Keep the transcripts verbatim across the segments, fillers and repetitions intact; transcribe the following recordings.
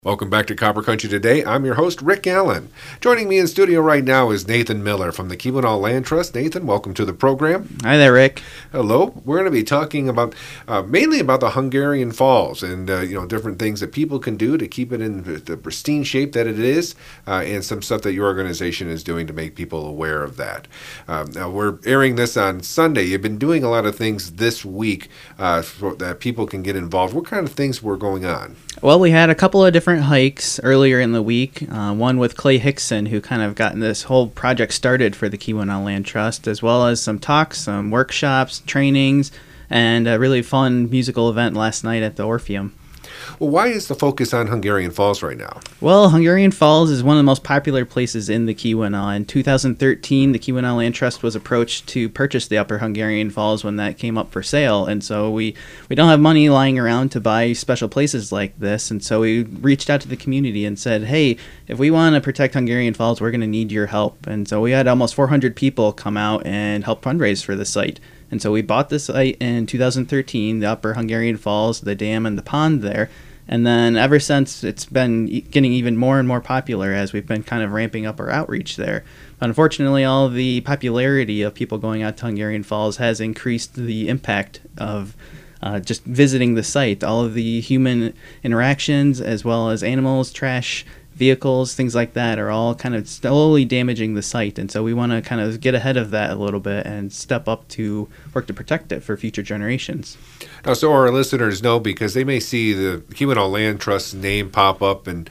Welcome back to Copper Country Today. I'm your host, Rick Allen. Joining me in studio right now is Nathan Miller from the Keweenaw Land Trust. Nathan, welcome to the program. Hi there, Rick. Hello. We're going to be talking about uh, mainly about the Hungarian Falls and uh, you know different things that people can do to keep it in the pristine shape that it is, uh, and some stuff that your organization is doing to make people aware of that. Um, now we're airing this on Sunday. You've been doing a lot of things this week uh, so that people can get involved. What kind of things were going on? Well, we had a couple of different hikes earlier in the week. Uh, one with Clay Hickson, who kind of gotten this whole project started for the Keweenaw Land Trust, as well as some talks, some workshops, trainings, and a really fun musical event last night at the Orpheum. Well, why is the focus on Hungarian Falls right now? Well, Hungarian Falls is one of the most popular places in the Keweenaw. In two thousand thirteen, the Keweenaw Land Trust was approached to purchase the Upper Hungarian Falls when that came up for sale. And so we, we don't have money lying around to buy special places like this. And so we reached out to the community and said, hey, if we want to protect Hungarian Falls, we're going to need your help. And so we had almost four hundred people come out and help fundraise for the site. And so we bought this site in two thousand thirteen, the Upper Hungarian Falls, the dam and the pond there. And then ever since, it's been getting even more and more popular as we've been kind of ramping up our outreach there. But unfortunately, all the popularity of people going out to Hungarian Falls has increased the impact of uh, just visiting the site. All of the human interactions, as well as animals, trash, vehicles, things like that, are all kind of slowly damaging the site. And so we want to kind of get ahead of that a little bit and step up to work to protect it for future generations. Now, so our listeners know, because they may see the Keweenaw Land Trust's name pop up, and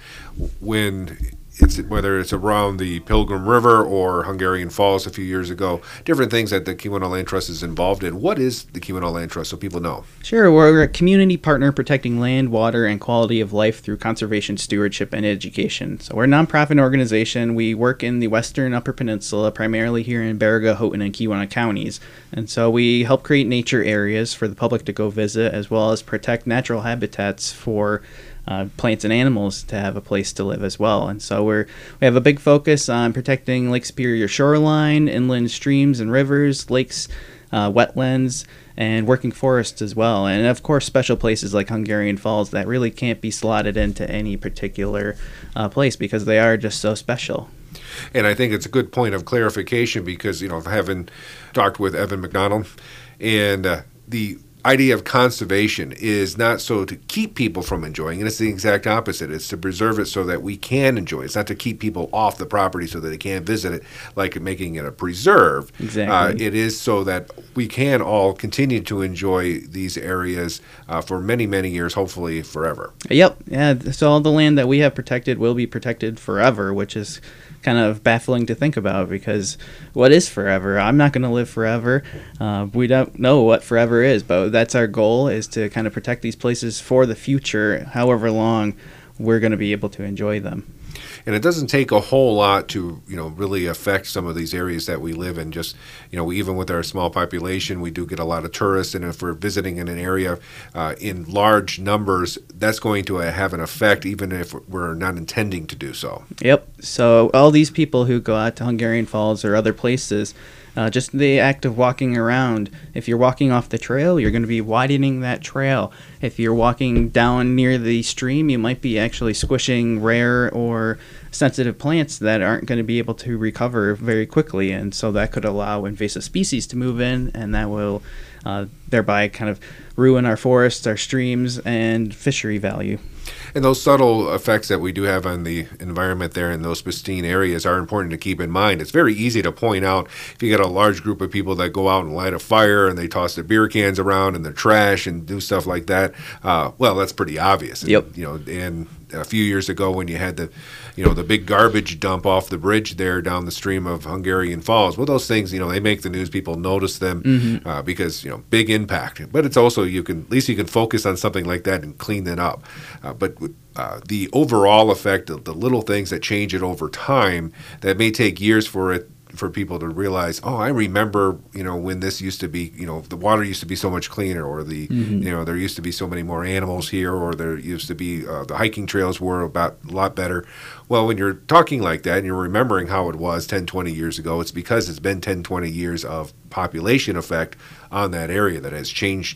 when it's whether it's around the Pilgrim River or Hungarian Falls a few years ago, different things that the Keweenaw Land Trust is involved in. What is the Keweenaw Land Trust, so people know? Sure. We're a community partner protecting land, water, and quality of life through conservation, stewardship, and education. So we're a nonprofit organization. We work in the western Upper Peninsula, primarily here in Baraga, Houghton, and Keweenaw counties. And so we help create nature areas for the public to go visit, as well as protect natural habitats for Uh, plants and animals to have a place to live as well. And so we're we have a big focus on protecting Lake Superior shoreline, inland streams and rivers, lakes, uh, wetlands, and working forests as well. And of course, special places like Hungarian Falls that really can't be slotted into any particular uh, place because they are just so special. And I think it's a good point of clarification because, you know, having talked with Evan McDonald, and uh, the idea of conservation is not so to keep people from enjoying it. It's the exact opposite. It's to preserve it so that we can enjoy it. It's not to keep people off the property so that they can't visit it, like making it a preserve. Exactly. Uh, it is so that we can all continue to enjoy these areas uh, for many, many years, hopefully forever. Yep. Yeah. So all the land that we have protected will be protected forever, which is kind of baffling to think about because what is forever? I'm not going to live forever. Uh, we don't know what forever is, but that's our goal, is to kind of protect these places for the future, however long we're going to be able to enjoy them. And it doesn't take a whole lot to, you know, really affect some of these areas that we live in. Just, you know, we, even with our small population, we do get a lot of tourists. And if we're visiting in an area uh, in large numbers, that's going to have an effect, even if we're not intending to do so. Yep. So all these people who go out to Hungarian Falls or other places, Uh, just the act of walking around. If you're walking off the trail, you're going to be widening that trail. If you're walking down near the stream, you might be actually squishing rare or sensitive plants that aren't going to be able to recover very quickly. And so that could allow invasive species to move in, and that will uh, thereby kind of ruin our forests, our streams, and fishery value. And those subtle effects that we do have on the environment there in those pristine areas are important to keep in mind. It's very easy to point out if you got a large group of people that go out and light a fire and they toss their beer cans around and their trash and do stuff like that. Uh, well, that's pretty obvious. Yep. And, you know, and a few years ago when you had the, you know, the big garbage dump off the bridge there down the stream of Hungarian Falls. Well, those things, you know, they make the news. People notice them mm-hmm. uh, because, you know, big impact. But it's also, you can, at least you can focus on something like that and clean it up. Uh, but uh, the overall effect of the little things that change it over time, that may take years for it for people to realize, oh, I remember, you know, when this used to be, you know, the water used to be so much cleaner, or the, mm-hmm. you know, there used to be so many more animals here, or there used to be, uh, the hiking trails were about a lot better. Well, when you're talking like that and you're remembering how it was ten, twenty years ago, it's because it's been ten, twenty years of population effect on that area that has changed it.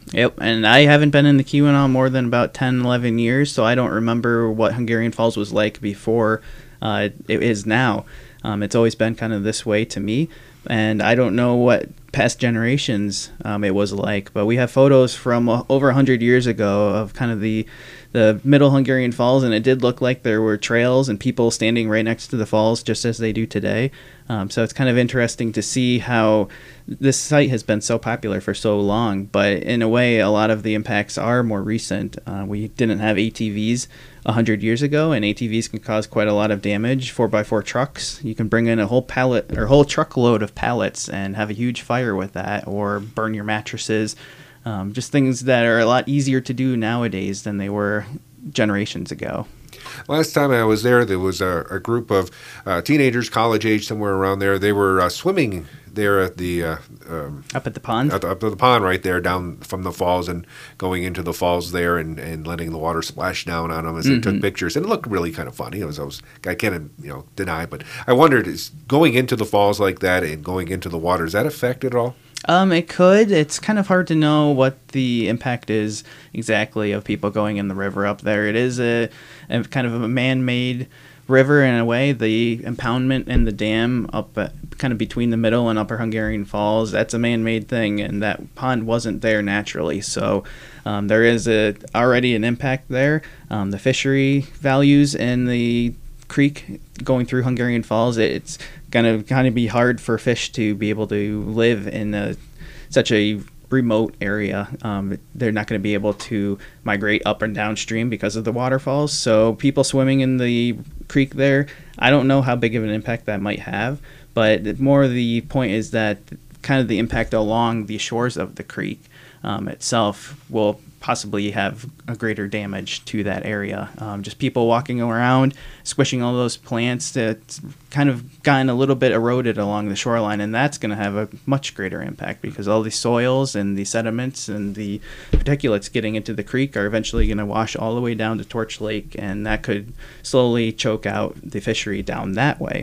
Yep, and I haven't been in the Keweenaw more than about ten, eleven years, so I don't remember what Hungarian Falls was like before uh, it is now. Um, it's always been kind of this way to me, and I don't know what past generations um, it was like, but we have photos from uh, over one hundred years ago of kind of the the middle Hungarian Falls, and it did look like there were trails and people standing right next to the falls just as they do today. Um, so it's kind of interesting to see how this site has been so popular for so long, but in a way a lot of the impacts are more recent. Uh, we didn't have A T Vs one hundred years ago, and A T Vs can cause quite a lot of damage. four by four trucks, you can bring in a whole pallet or whole truckload of pallets and have a huge fire with that, or burn your mattresses. Um, just things that are a lot easier to do nowadays than they were generations ago. Last time I was there, there was a, a group of uh, teenagers, college age, somewhere around there. They were uh, swimming there at the uh, um, up at the pond, up, up at the pond right there, down from the falls, and going into the falls there, and, and letting the water splash down on them as Mm-hmm. they took pictures. And it looked really kind of funny. It was, I was, I can't, you know, deny, but I wondered, is going into the falls like that and going into the water, does that affect it at all? Um, it could. It's kind of hard to know what the impact is exactly of people going in the river up there. It is a, a kind of a man-made river in a way. The impoundment and the dam up at, kind of between the middle and Upper Hungarian Falls, that's a man-made thing, and that pond wasn't there naturally. So um, there is a, already an impact there. Um, the fishery values in the creek going through Hungarian Falls, it's gonna kind of be hard for fish to be able to live in a, such a remote area. Um, they're not going to be able to migrate up and downstream because of the waterfalls. So people swimming in the creek there, I don't know how big of an impact that might have, but more the point is that kind of the impact along the shores of the creek um, itself will possibly have a greater damage to that area. Um, just people walking around, squishing all those plants that's kind of gotten a little bit eroded along the shoreline, and that's going to have a much greater impact because all the soils and the sediments and the particulates getting into the creek are eventually going to wash all the way down to Torch Lake, and that could slowly choke out the fishery down that way.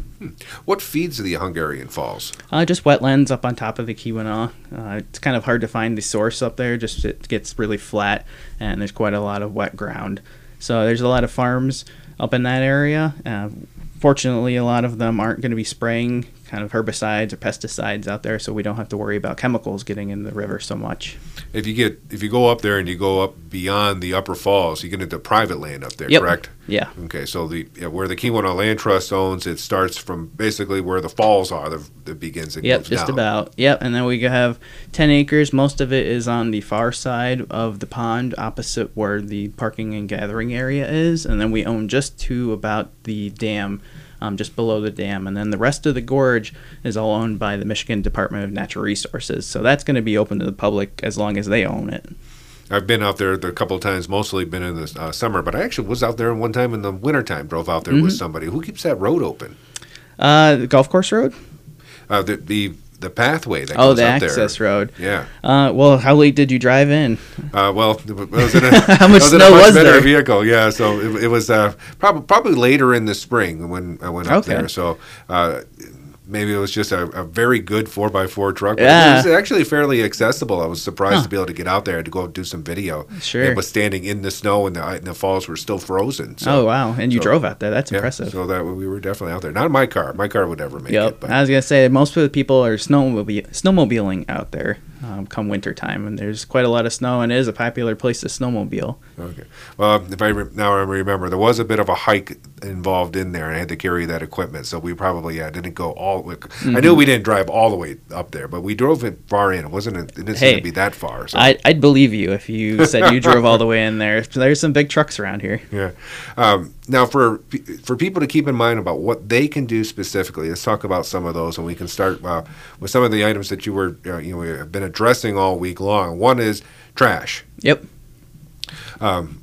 What feeds the Hungarian Falls? Uh, just wetlands up on top of the Keweenaw. Uh, it's kind of hard to find the source up there. Just it gets really flat, and there's quite a lot of wet ground. So there's a lot of farms up in that area. Uh, fortunately, a lot of them aren't going to be spraying kind of herbicides or pesticides out there, so we don't have to worry about chemicals getting in the river so much. If you get if you go up there and you go up beyond the upper falls, you get into private land up there, Yep. correct? Yeah. Okay, so the yeah, where the Keweenaw Land Trust owns, it starts from basically where the falls are. That that begins and Yep, goes just down. about. Yep, and then we have ten acres. Most of it is on the far side of the pond, opposite where the parking and gathering area is, and then we own just to about the dam, um, just below the dam, and then the rest of the gorge is all owned by the Michigan Department of Natural Resources. So that's going to be open to the public as long as they own it. I've been out there a couple of times, mostly been in the uh, summer, but I actually was out there one time in the wintertime, drove out there Mm-hmm. with somebody. Who keeps that road open? Uh, the golf course road? Uh, the, the the pathway that Oh, goes the up access there. road. Yeah. Uh, well, how late did you drive in? Uh, well, it was in a, How much I was in snow a much was better there? vehicle. Yeah, so it, it was uh, probably probably later in the spring when I went up Okay. there. So uh, maybe it was just a, a very good four by four truck. But Yeah. It was actually fairly accessible. I was surprised Huh. to be able to get out there and to go do some video. Sure. It was standing in the snow and the, and the falls were still frozen. So, Oh, wow. And you so- drove out there. That's yeah, impressive. so that we were definitely out there. Not in my car. My car would never make Yep. it. But I was gonna say most of the people are snowmobile snowmobiling out there um, come winter time, and there's quite a lot of snow, and it is a popular place to snowmobile. Okay. Well, if I re- now I remember, there was a bit of a hike involved in there, and I had to carry that equipment. So we probably yeah, didn't go all. Mm-hmm. I knew we didn't drive all the way up there, but we drove it far in. It wasn't. It didn't seem Hey, to be that far. So. I, I'd believe you if you said you drove all the way in there. There's some big trucks around here. Yeah. Um, now, for for people to keep in mind about what they can do specifically, let's talk about some of those, and we can start uh, with some of the items that you were uh, you know have been addressing all week long. One is trash. Yep. Um,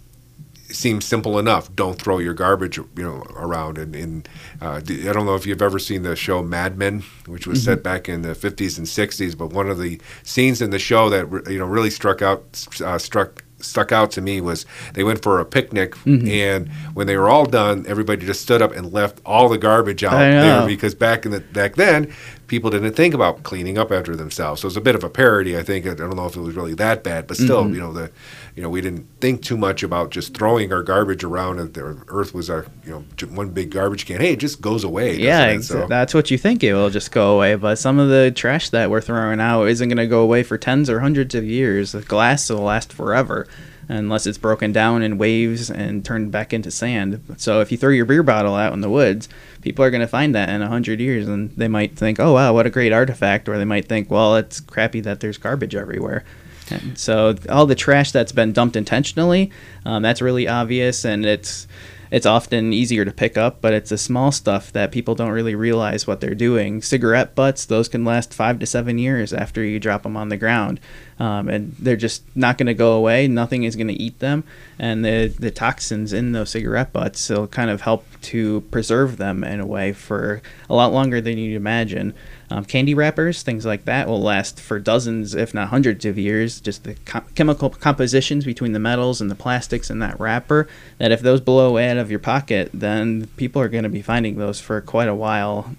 it seems simple enough. Don't throw your garbage, you know, around. And, and uh, I don't know if you've ever seen the show Mad Men, which was set back in the fifties and sixties. But one of the scenes in the show that you know really struck out, uh, struck stuck out to me was they went for a picnic, Mm-hmm. and when they were all done, everybody just stood up and left all the garbage out I know. there because back in the back then, people didn't think about cleaning up after themselves. So it was a bit of a parody, I think. I don't know if it was really that bad, but still, mm-hmm. you know, the, you know, we didn't think too much about just throwing our garbage around. And the earth was our, you know, one big garbage can. Hey, it just goes away. Yeah, ex- so. That's what you think it will just go away. But some of the trash that we're throwing out isn't going to go away for tens or hundreds of years. The glass will last forever, unless it's broken down in waves and turned back into sand. So if you throw your beer bottle out in the woods, people are going to find that in a hundred years, and they might think, oh, wow, what a great artifact. Or they might think, well, it's crappy that there's garbage everywhere. And so all the trash that's been dumped intentionally, um, that's really obvious, and it's it's often easier to pick up, but it's the small stuff that people don't really realize what they're doing. Cigarette butts, those can last five to seven years after you drop them on the ground. Um, and they're just not going to go away. Nothing is going to eat them. And the, the toxins in those cigarette butts will kind of help to preserve them in a way for a lot longer than you'd imagine. Um, candy wrappers, things like that, will last for dozens, if not hundreds of years. Just the com- chemical compositions between the metals and the plastics in that wrapper, that if those blow away out of your pocket, then people are going to be finding those for quite a while.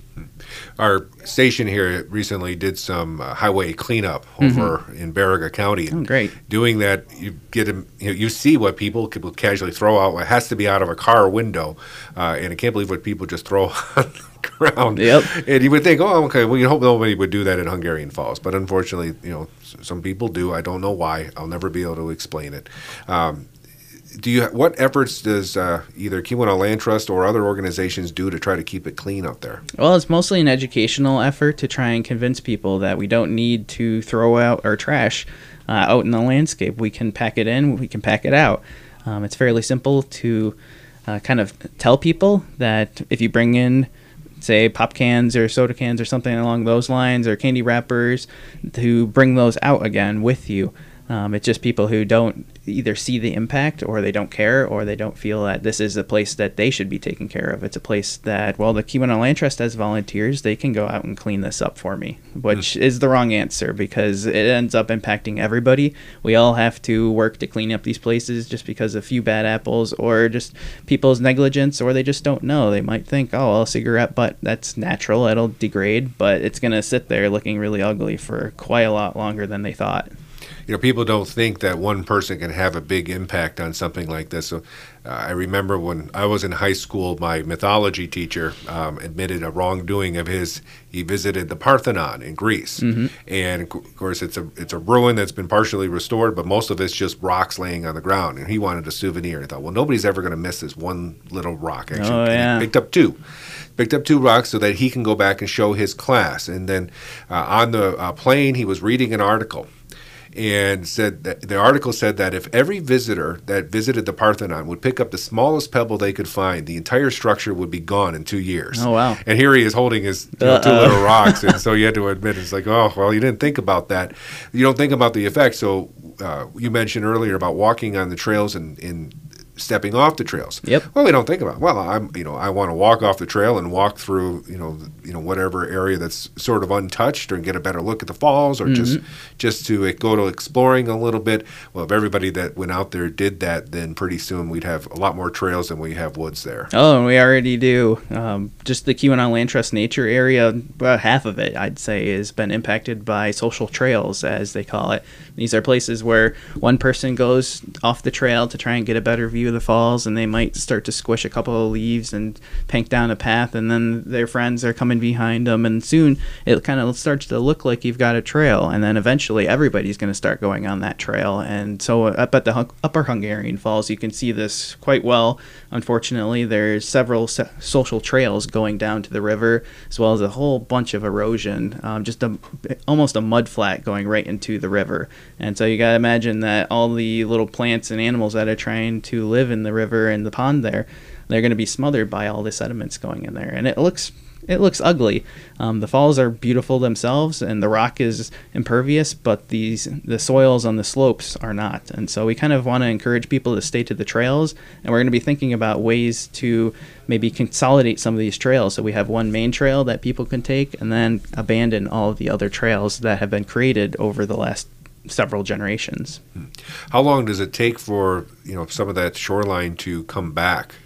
Our station here recently did some uh, highway cleanup over mm-hmm. in Baraga County. Oh, great! Doing that, you get them, you know, you see what people people casually throw out. It has to be out of a car window, uh, and I can't believe what people just throw on the ground. Yep. And you would think, oh, okay, well, you hope nobody would do that in Hungarian Falls, but unfortunately, you know, some people do. I don't know why. I'll never be able to explain it. Um, Do you? What efforts does uh, either Keweenaw Land Trust or other organizations do to try to keep it clean up there? Well, it's mostly an educational effort to try and convince people that we don't need to throw out our trash uh, out in the landscape. We can pack it in, we can pack it out. Um, it's fairly simple to uh, kind of tell people that if you bring in, say, pop cans or soda cans or something along those lines, or candy wrappers, to bring those out again with you. Um, it's just people who don't either see the impact, or they don't care, or they don't feel that this is a place that they should be taken care of. It's a place that, well, the Keweenaw Land Trust has volunteers. They can go out and clean this up for me, which mm. is the wrong answer, because it ends up impacting everybody. We all have to work to clean up these places just because of a few bad apples, or just people's negligence, or they just don't know. They might think, oh, well, a cigarette butt, that's natural. It'll degrade, but it's going to sit there looking really ugly for quite a lot longer than they thought. You know, people don't think that one person can have a big impact on something like this. So uh, I remember when I was in high school, my mythology teacher um, admitted a wrongdoing of his. He visited the Parthenon in Greece. Mm-hmm. And, of course, it's a it's a ruin that's been partially restored, but most of it's just rocks laying on the ground. And he wanted a souvenir. He thought, well, nobody's ever going to miss this one little rock. Actually, oh, yeah. And he picked up two. Picked up two rocks so that he can go back and show his class. And then uh, on the uh, plane, he was reading an article. And said that the article said that if every visitor that visited the Parthenon would pick up the smallest pebble they could find, the entire structure would be gone in two years. Oh, wow. And here he is holding his you know, two little rocks. And so you had to admit, it's like, oh, well, you didn't think about that. You don't think about the effect. So uh, you mentioned earlier about walking on the trails and in stepping off the trails. Yep. Well, we don't think about it. Well, I'm, you know, I want to walk off the trail and walk through, you know, you know, whatever area that's sort of untouched, or get a better look at the falls, or mm-hmm. just, just to go to exploring a little bit. Well, if everybody that went out there did that, then pretty soon we'd have a lot more trails than we have woods there. Oh, and we already do. Um, just the Keweenaw Land Trust nature area, about half of it, I'd say, has been impacted by social trails, as they call it. These are places where one person goes off the trail to try and get a better view of the falls, and they might start to squish a couple of leaves and pank down a path, and then their friends are coming behind them, and soon it kind of starts to look like you've got a trail, and then eventually everybody's going to start going on that trail. And so up at the Upper Hungarian Falls, you can see this quite well. Unfortunately, there's several se- social trails going down to the river, as well as a whole bunch of erosion, um, just a, almost a mud flat going right into the river. And so you got to imagine that all the little plants and animals that are trying to live in the river and the pond there, they're going to be smothered by all the sediments going in there. And it looks it looks ugly. Um, the falls are beautiful themselves, and the rock is impervious, but these the soils on the slopes are not. And so we kind of want to encourage people to stay to the trails, and we're going to be thinking about ways to maybe consolidate some of these trails, so we have one main trail that people can take, and then abandon all of the other trails that have been created over the last several generations. How long does it take for, you know, some of that shoreline to come back?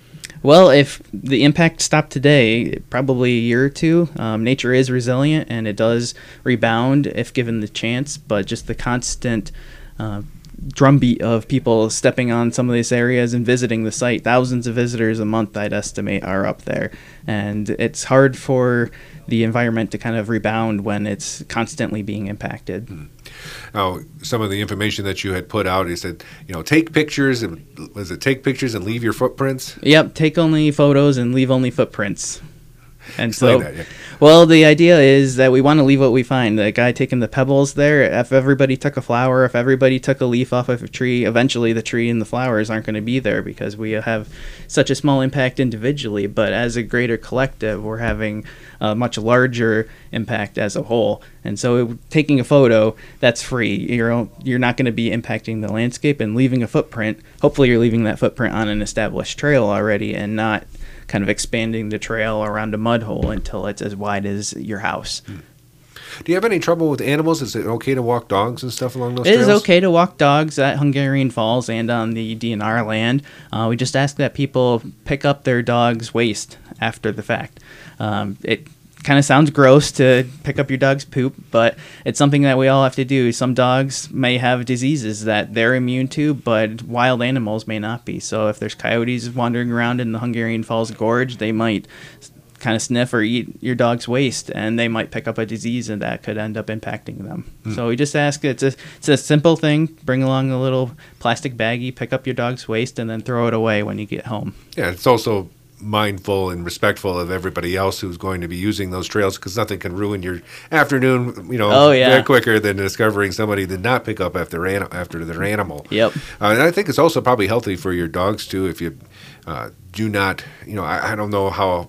Well, if the impact stopped today, probably a year or two, um, nature is resilient and it does rebound if given the chance, but just the constant uh, drumbeat of people stepping on some of these areas and visiting the site, thousands of visitors a month, I'd estimate, are up there. And it's hard for the environment to kind of rebound when it's constantly being impacted. Mm. Now, some of the information that you had put out, you said, you know, take pictures, and was it take pictures and leave your footprints? Yep, take only photos and leave only footprints. And Explain so, that, yeah. well, the idea is that we want to leave what we find. The guy taking the pebbles there, if everybody took a flower, if everybody took a leaf off of a tree, eventually the tree and the flowers aren't going to be there because we have such a small impact individually. But as a greater collective, we're having a much larger impact as a whole. And so taking a photo, that's free. You're, you're not going to be impacting the landscape, and leaving a footprint, hopefully you're leaving that footprint on an established trail already and not kind of expanding the trail around a mud hole until it's as wide as your house. Do you have any trouble with animals? Is it okay to walk dogs and stuff along those It trails? is okay to walk dogs at Hungarian Falls and on the D N R land. Uh, we just ask that people pick up their dog's waste after the fact. Um, it kind of sounds gross to pick up your dog's poop, but it's something that we all have to do. Some dogs may have diseases that they're immune to, but wild animals may not be. So if there's coyotes wandering around in the Hungarian Falls Gorge, they might kind of sniff or eat your dog's waste, and they might pick up a disease, and that could end up impacting them. Mm. So we just ask, it's a, it's a simple thing. Bring along a little plastic baggie, pick up your dog's waste, and then throw it away when you get home. Yeah, it's also mindful and respectful of everybody else who's going to be using those trails, because nothing can ruin your afternoon, you know, oh, yeah. quicker than discovering somebody did not pick up after an, after their animal. Yep. Uh, and I think it's also probably healthy for your dogs too if you uh, do not, you know, I, I don't know how.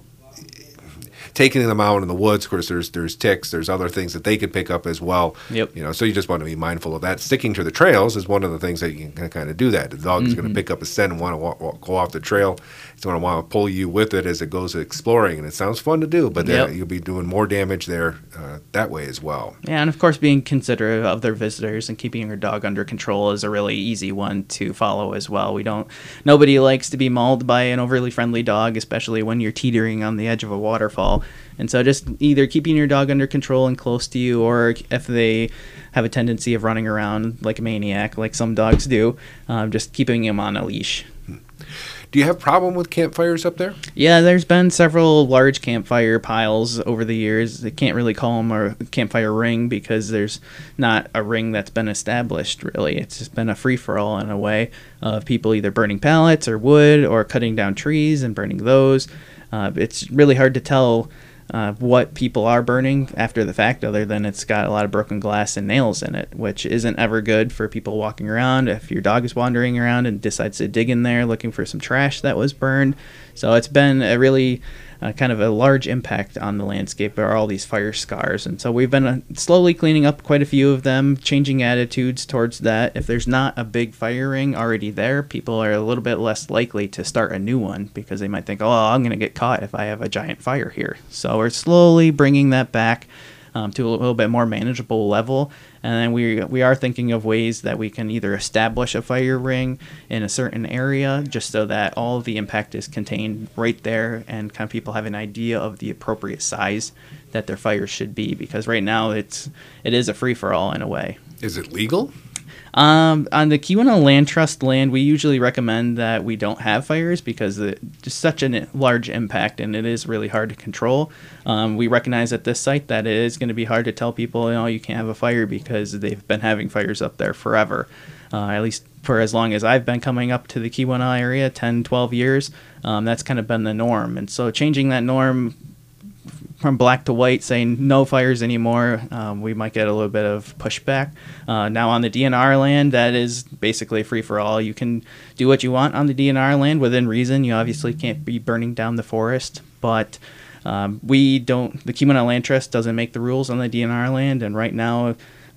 Taking them out in the woods, of course, there's there's ticks, there's other things that they could pick up as well. Yep. You know, so you just want to be mindful of that. Sticking to the trails is one of the things that you can kind of do that. The dog is mm-hmm. going to pick up a scent and want to walk, walk, go off the trail. He's going to want to pull you with it as it goes exploring, and it sounds fun to do, but yep. then you'll be doing more damage there uh, that way as well. Yeah, and of course, being considerate of their visitors and keeping your dog under control is a really easy one to follow as well. We don't. Nobody likes to be mauled by an overly friendly dog, especially when you're teetering on the edge of a waterfall. And so just either keeping your dog under control and close to you, or if they have a tendency of running around like a maniac, like some dogs do, um, just keeping them on a leash. Do you have a problem with campfires up there? Yeah, there's been several large campfire piles over the years. They can't really call them a campfire ring because there's not a ring that's been established, really. It's just been a free-for-all in a way of people either burning pallets or wood or cutting down trees and burning those. Uh, it's really hard to tell Uh, what people are burning after the fact, other than it's got a lot of broken glass and nails in it, which isn't ever good for people walking around. If your dog is wandering around and decides to dig in there looking for some trash that was burned. So it's been a really uh, kind of a large impact on the landscape, are all these fire scars. And so we've been uh, slowly cleaning up quite a few of them, changing attitudes towards that. If there's not a big fire ring already there, people are a little bit less likely to start a new one because they might think, oh, I'm going to get caught if I have a giant fire here. So we're slowly bringing that back um, to a little bit more manageable level. And then we we are thinking of ways that we can either establish a fire ring in a certain area just so that all of the impact is contained right there, and kind of people have an idea of the appropriate size that their fires should be, because right now it's it is a free-for-all in a way. Is it legal? Um, on the Keweenaw Land Trust land, we usually recommend that we don't have fires because it's just such a large impact and it is really hard to control. Um, we recognize at this site that it is going to be hard to tell people, you know, you can't have a fire because they've been having fires up there forever. Uh, at least for as long as I've been coming up to the Keweenaw area, ten, twelve years, um, that's kind of been the norm. And so changing that norm from black to white, saying no fires anymore, um, we might get a little bit of pushback. Uh, now on the D N R land, that is basically free for all. You can do what you want on the D N R land within reason. You obviously can't be burning down the forest, but um, we don't. The Keweenaw Land Trust doesn't make the rules on the D N R land, and right now,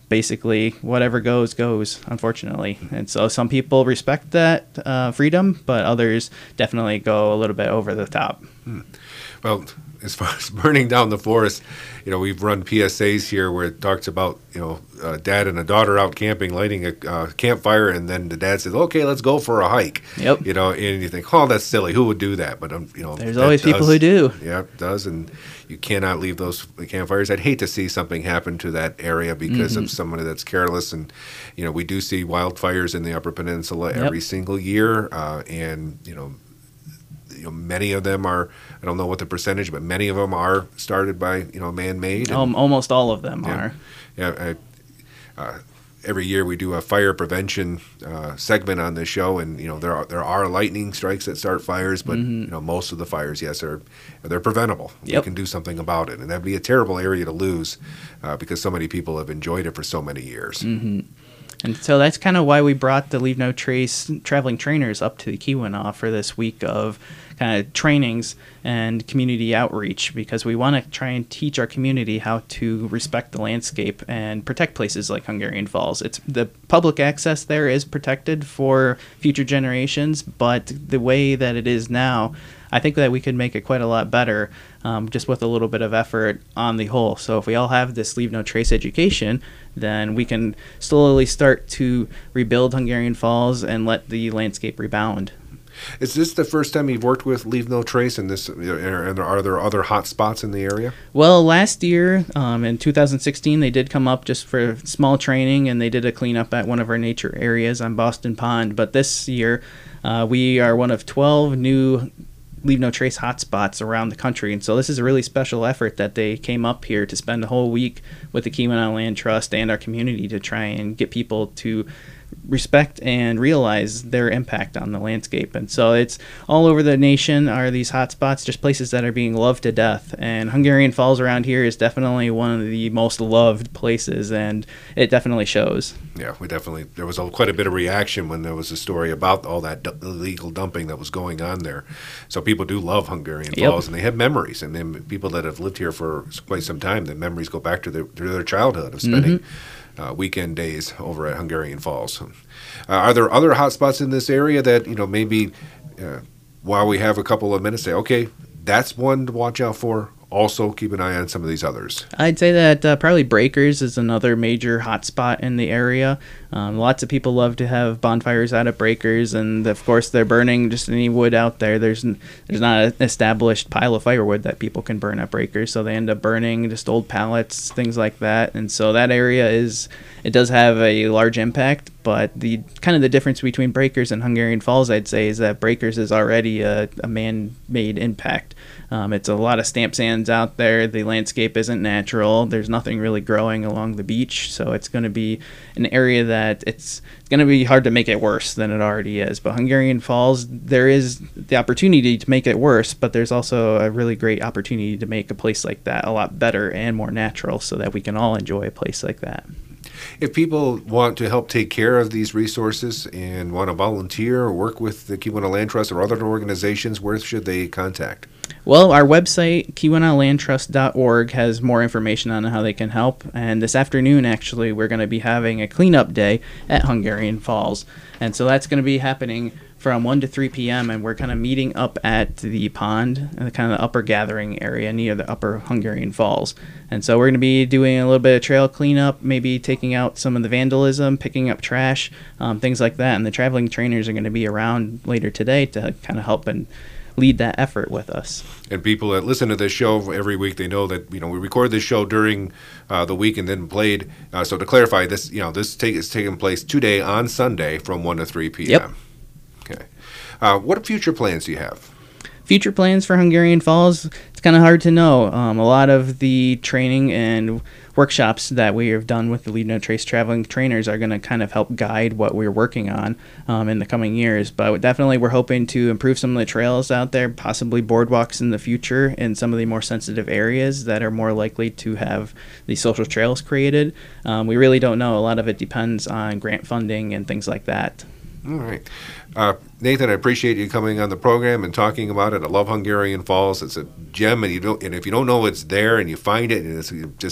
basically whatever goes goes, unfortunately. And so some people respect that uh, freedom, but others definitely go a little bit over the top. Hmm. Well, as far as burning down the forest, you know, we've run P S As here where it talks about, you know, a dad and a daughter out camping, lighting a uh, campfire, and then the dad says, "Okay, let's go for a hike." Yep. You know, and you think, "Oh, that's silly. Who would do that?" But um, you know, there's always does, people who do. Yeah, it does, and you cannot leave those campfires. I'd hate to see something happen to that area because mm-hmm. of somebody that's careless. And you know, we do see wildfires in the Upper Peninsula yep. every single year, uh, and you know. You know, many of them are, I don't know what the percentage, but many of them are started by, you know, man-made. And, um, almost all of them yeah, are. Yeah. I, uh, every year we do a fire prevention uh, segment on this show, and, you know, there are there are lightning strikes that start fires, but, mm-hmm. you know, most of the fires, yes, are they're preventable. Yep. We can do something about it. And that'd be a terrible area to lose uh, because so many people have enjoyed it for so many years. Mm-hmm. And so that's kind of why we brought the Leave No Trace traveling trainers up to the Keweenaw for this week of kind of trainings and community outreach, because we want to try and teach our community how to respect the landscape and protect places like Hungarian Falls. It's the public access there is protected for future generations, but the way that it is now, I think that we could make it quite a lot better um, just with a little bit of effort on the whole. So if we all have this Leave No Trace education, then we can slowly start to rebuild Hungarian Falls and let the landscape rebound. Is this the first time you've worked with Leave No Trace, and this? And are there other hot spots in the area? Well, last year um, in two thousand sixteen, they did come up just for small training, and they did a cleanup at one of our nature areas on Boston Pond. But this year, uh, we are one of twelve new Leave No Trace hotspots around the country, and so this is a really special effort that they came up here to spend a whole week with the Keweenaw Land Trust and our community to try and get people to respect and realize their impact on the landscape. And so it's all over the nation are these hotspots, just places that are being loved to death. And Hungarian Falls around here is definitely one of the most loved places, and it definitely shows. Yeah, we definitely, there was a, quite a bit of reaction when there was a story about all that d- illegal dumping that was going on there. So people do love Hungarian Yep. Falls, and they have memories. And then people that have lived here for quite some time, the memories go back to their, to their childhood of spending mm-hmm. uh, weekend days over at Hungarian Falls. Uh, are there other hot spots in this area that, you know, maybe uh, while we have a couple of minutes, say, okay, that's one to watch out for? Also, keep an eye on some of these others. I'd say that uh, probably Breakers is another major hotspot in the area. Um, lots of people love to have bonfires out at Breakers, and of course they're burning just any wood out there. There's n- there's not an established pile of firewood that people can burn at Breakers, so they end up burning just old pallets, things like that. And so that area is, it does have a large impact, but the kind of the difference between Breakers and Hungarian Falls, I'd say, is that Breakers is already a, a man-made impact. Um, it's a lot of stamp sands out there. The landscape isn't natural. There's nothing really growing along the beach, so it's going to be an area that it's going to be hard to make it worse than it already is. But Hungarian Falls, there is the opportunity to make it worse, but there's also a really great opportunity to make a place like that a lot better and more natural so that we can all enjoy a place like that. If people want to help take care of these resources and want to volunteer or work with the Keweenaw Land Trust or other organizations, where should they contact? Well, our website, Keweenaw Land Trust dot org, has more information on how they can help. And this afternoon, actually, we're going to be having a cleanup day at Hungarian Falls. And so that's going to be happening from one to three p.m., and we're kind of meeting up at the pond, the kind of the upper gathering area near the upper Hungarian Falls. And so we're going to be doing a little bit of trail cleanup, maybe taking out some of the vandalism, picking up trash, um, things like that. And the traveling trainers are going to be around later today to kind of help and lead that effort with us. And people that listen to this show every week, they know that, you know, we record this show during uh, the week and then played. Uh, so to clarify, this, you know, this take, is taking place today on Sunday from one to three p.m. Yep. Okay. Uh, what future plans do you have? Future plans for Hungarian Falls, it's kind of hard to know. Um, a lot of the training and workshops that we have done with the Leave No Trace traveling trainers are going to kind of help guide what we're working on um, in the coming years. But definitely we're hoping to improve some of the trails out there, possibly boardwalks in the future in some of the more sensitive areas that are more likely to have the social trails created. Um, we really don't know. A lot of it depends on grant funding and things like that. All right. Uh, Nathan, I appreciate you coming on the program and talking about it. I love Hungarian Falls. It's a gem, and you don't. And if you don't know it's there and you find it, and it's just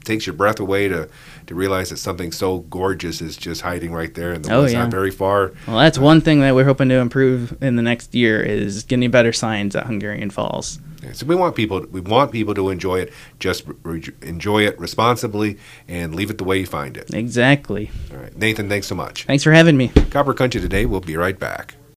takes your breath away to, to realize that something so gorgeous is just hiding right there in the Oh, woods, yeah. not very far. Well, that's one thing that we're hoping to improve in the next year is getting better signs at Hungarian Falls. Yeah, so we want people we want people to enjoy it. Just re- enjoy it responsibly and leave it the way you find it. Exactly. All right, Nathan, thanks so much. Thanks for having me. Copper Country today. We'll be right back.